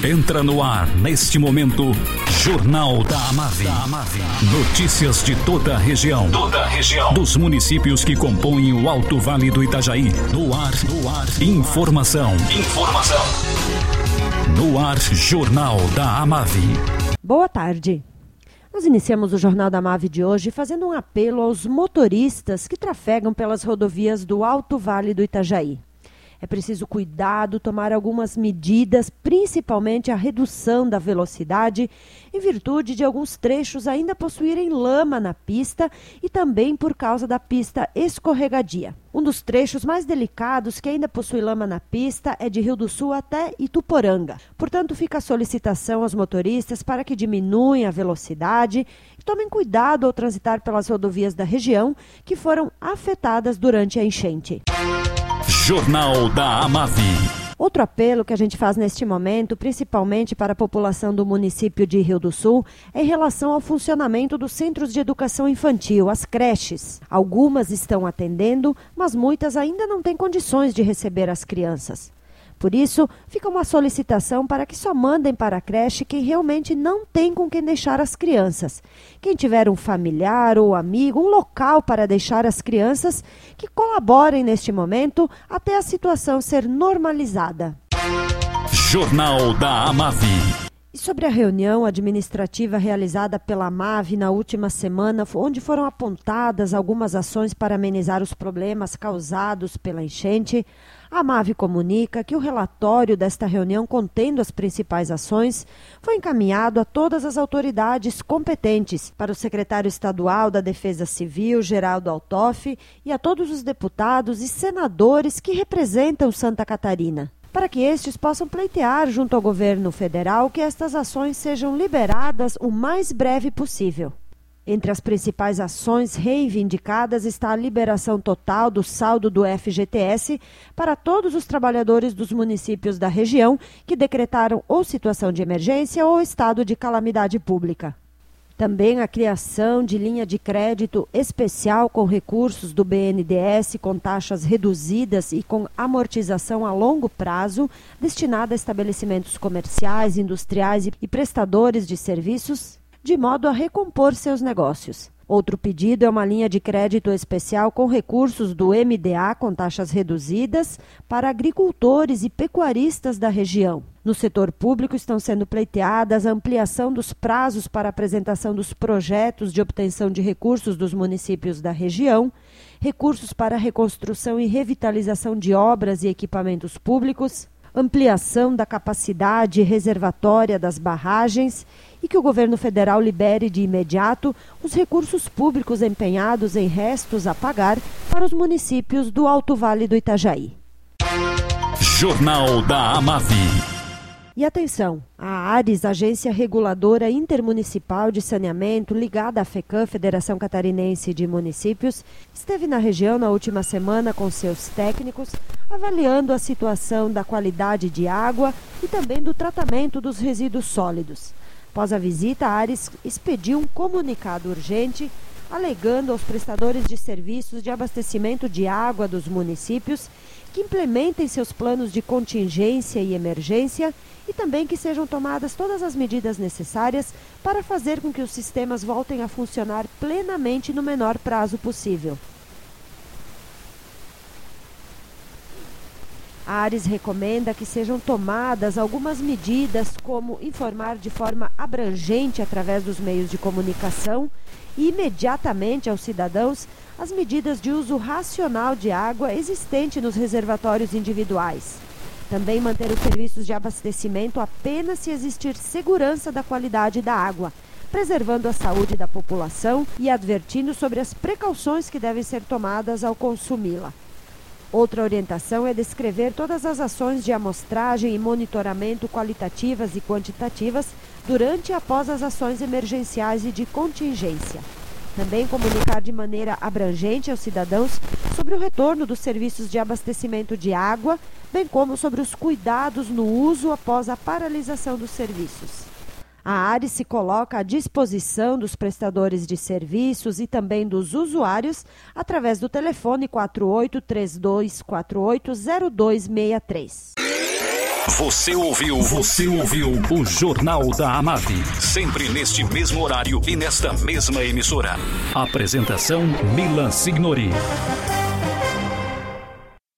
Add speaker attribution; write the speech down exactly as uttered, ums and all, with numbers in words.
Speaker 1: Entra no ar, neste momento, Jornal da Amave. Notícias de toda a região. Toda a região. Dos municípios que compõem o Alto Vale do Itajaí. No ar, no ar. Informação. Informação. No ar, Jornal da Amave.
Speaker 2: Boa tarde. Nós iniciamos o Jornal da Amave de hoje fazendo um apelo aos motoristas que trafegam pelas rodovias do Alto Vale do Itajaí. É preciso cuidado, tomar algumas medidas, principalmente a redução da velocidade, em virtude de alguns trechos ainda possuírem lama na pista e também por causa da pista escorregadia. Um dos trechos mais delicados que ainda possui lama na pista é de Rio do Sul até Ituporanga. Portanto, fica a solicitação aos motoristas para que diminuam a velocidade e tomem cuidado ao transitar pelas rodovias da região que foram afetadas durante a enchente.
Speaker 1: Jornal da Amave.
Speaker 2: Outro apelo que a gente faz neste momento, principalmente para a população do município de Rio do Sul, é em relação ao funcionamento dos centros de educação infantil, as creches. Algumas estão atendendo, mas muitas ainda não têm condições de receber as crianças. Por isso, fica uma solicitação para que só mandem para a creche quem realmente não tem com quem deixar as crianças. Quem tiver um familiar ou amigo, um local para deixar as crianças, que colaborem neste momento até a situação ser normalizada.
Speaker 1: Jornal da Amave.
Speaker 2: E sobre a reunião administrativa realizada pela Amave na última semana, onde foram apontadas algumas ações para amenizar os problemas causados pela enchente, a Amave comunica que o relatório desta reunião, contendo as principais ações, foi encaminhado a todas as autoridades competentes, para o secretário estadual da Defesa Civil, Geraldo Altoff, e a todos os deputados e senadores que representam Santa Catarina, para que estes possam pleitear junto ao governo federal que estas ações sejam liberadas o mais breve possível. Entre as principais ações reivindicadas está a liberação total do saldo do F G T S para todos os trabalhadores dos municípios da região que decretaram ou situação de emergência ou estado de calamidade pública. Também a criação de linha de crédito especial com recursos do B N D E S com taxas reduzidas e com amortização a longo prazo, destinada a estabelecimentos comerciais, industriais e prestadores de serviços, de modo a recompor seus negócios. Outro pedido é uma linha de crédito especial com recursos do M D A com taxas reduzidas para agricultores e pecuaristas da região. No setor público estão sendo pleiteadas a ampliação dos prazos para apresentação dos projetos de obtenção de recursos dos municípios da região, recursos para reconstrução e revitalização de obras e equipamentos públicos, ampliação da capacidade reservatória das barragens e que o governo federal libere de imediato os recursos públicos empenhados em restos a pagar para os municípios do Alto Vale do Itajaí.
Speaker 1: Jornal da Amave.
Speaker 2: E atenção, a ARES, Agência Reguladora Intermunicipal de Saneamento, ligada à FECAM, Federação Catarinense de Municípios, esteve na região na última semana com seus técnicos, avaliando a situação da qualidade de água e também do tratamento dos resíduos sólidos. Após a visita, a ARES expediu um comunicado urgente, alegando aos prestadores de serviços de abastecimento de água dos municípios que implementem seus planos de contingência e emergência e também que sejam tomadas todas as medidas necessárias para fazer com que os sistemas voltem a funcionar plenamente no menor prazo possível. A ARES recomenda que sejam tomadas algumas medidas, como informar de forma abrangente através dos meios de comunicação e imediatamente aos cidadãos as medidas de uso racional de água existente nos reservatórios individuais. Também manter os serviços de abastecimento apenas se existir segurança da qualidade da água, preservando a saúde da população e advertindo sobre as precauções que devem ser tomadas ao consumi-la. Outra orientação é descrever todas as ações de amostragem e monitoramento qualitativas e quantitativas durante e após as ações emergenciais e de contingência. Também comunicar de maneira abrangente aos cidadãos sobre o retorno dos serviços de abastecimento de água, bem como sobre os cuidados no uso após a paralisação dos serviços. A ARES se coloca à disposição dos prestadores de serviços e também dos usuários através do telefone quatro oito três dois quatro oito zero dois seis três.
Speaker 1: Você ouviu, você ouviu o Jornal da Amave. Sempre neste mesmo horário e nesta mesma emissora. Apresentação Milan Signori.